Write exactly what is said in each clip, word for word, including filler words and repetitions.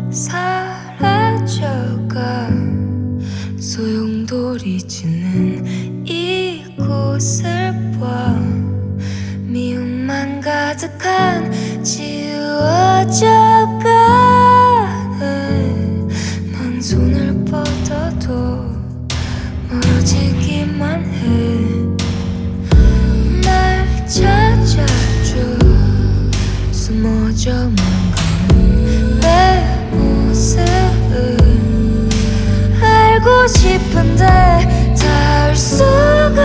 사라져가 소용돌이 치는 이곳을 봐. 미움만 가득한 지워져가네. 난 손을 뻗어도 멀어지기만 해. 날 찾아줘. 숨어져만 가는 내 모습을 알고 싶은데 닿을 수가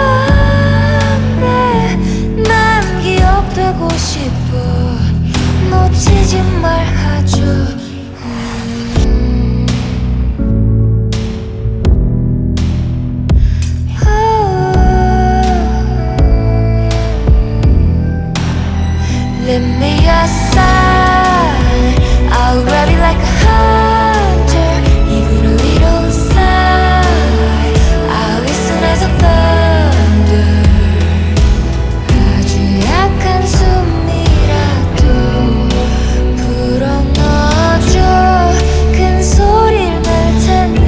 없네. 난 기억되고 싶어. 놓치지 말아줘. Let me aside. I'll grab you like a hunter. Even a little sigh. I'll listen as a thunder. 아주 약한 숨이라도 불어넣어줘. 큰 소리를 낼 테니.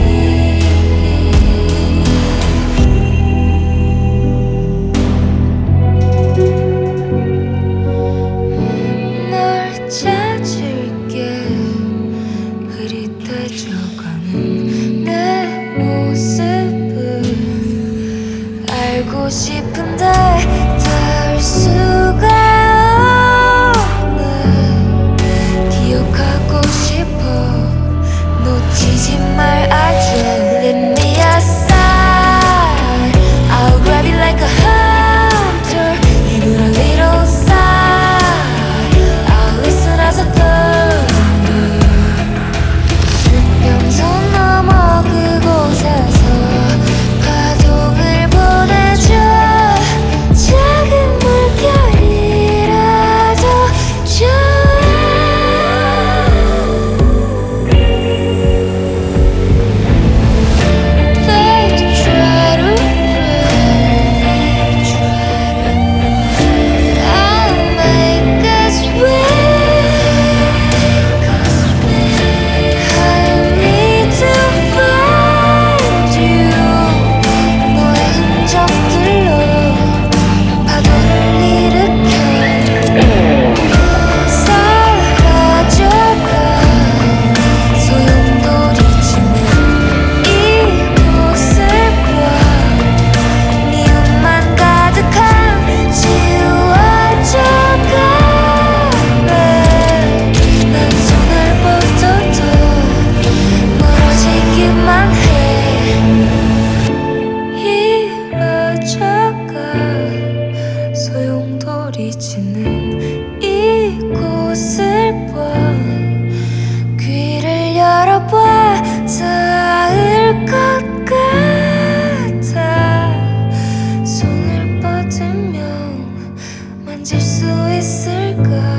찾을게. 흐릿해져가는 내 모습을 알고 싶은데 닿을 수가 없네. 기억하고 싶어. 놓치지 말아줘. Let me aside. I'll grab you like a hunter. Even a little sigh. I'll listen as a thunder. 수평선 넘어 그곳에서 파동을 보내줘. 작은 물결이라도 좋아. They try to run, they try to run. I'll make us win. I need to find you. 너의 흔적들로 파도를 일으켜 사라져가 소용돌이 치는 이곳을 봐. 미움만 가득한 지워져가네. 난 손을 뻗어도 멀어지기만 해. 이어져가 소용돌이 치는 이곳을 봐. 귀를 열어봐. 닿을 것 같아. 손을 뻗으면 만질 수 있을까?